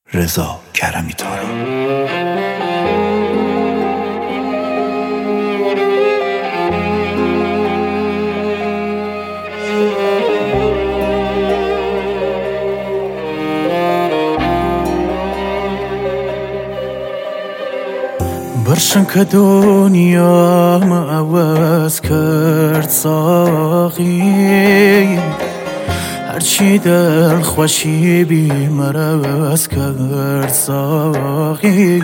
رضا کرمی تاران. برشن که دنیا ما عوض کرد ساقی، هرچی دل خوشی بی مرز کرد ساقی.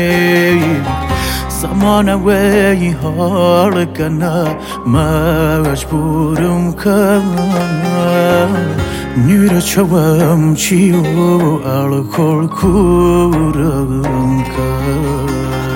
زمان وی حال کنه مجبورم کرد، نیر چوام چی و الکل کورم کرد.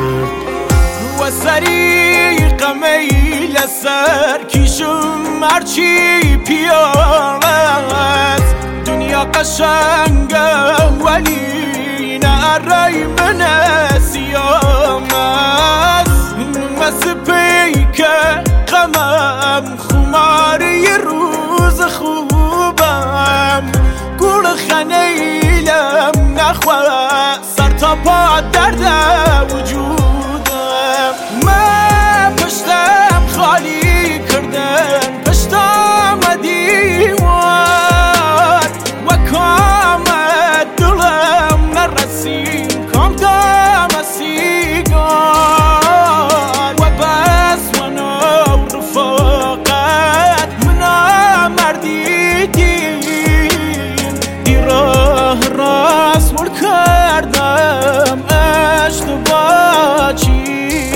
سری قمیل سر کشم هرچی پیالت، دنیا قشنگه ولی نه رای من سیام است. مس پیکه غمم خماری روز خوبم، گل خنیلم نخواه سر تا پا درد وجود. من پشتم خالی کردن پشتم دیوار، و کامت دلم نرسیم کام دام سیگار. و بس منو رفاقت منا مردی دی راه راست مر کردم اشتباه چی.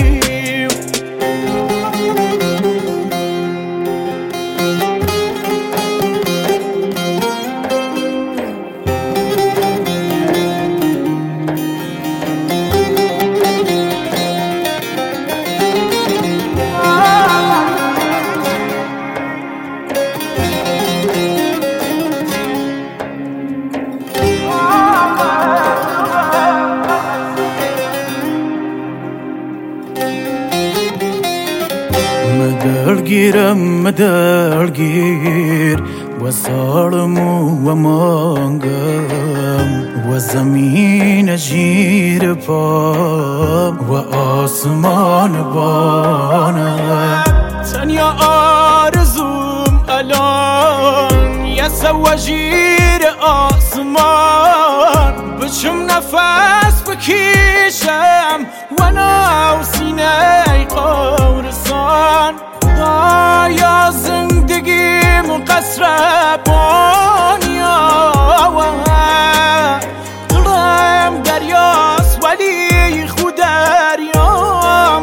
مدلگیرم مدلگیر و ظالم و مانگم، و زمین جیر پا و آسمان بانم. تنیا آرزوم الان یه سواجیر آسمان، بچم نفس بکشم و ناو سینه قورسان. خدایا زندگیم قصر بانیا، دلم دریاست ولی خود دریام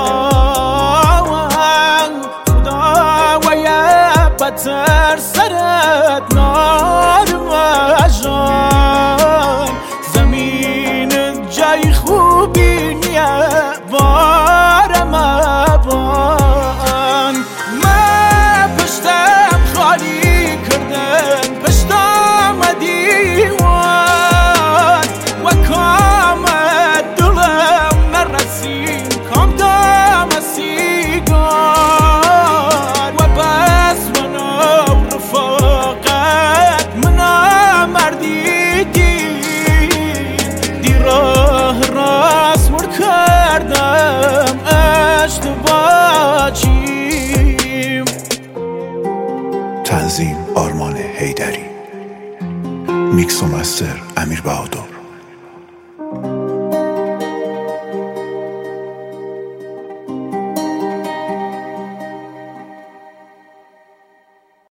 سرام. خدا و یه بتر سرت نارم جان، زمین جای خوبی نیه بارم بان. من پشتم خالی کردن پشتم دیوان، و کامت دلم نرسیم کام دام سیگار. و بس منو رفاقت منا مردی دی راه راست مر کردم اشتباه چیم. تنظیم آرمان حیدری، میکس و مستر امیر بهادر.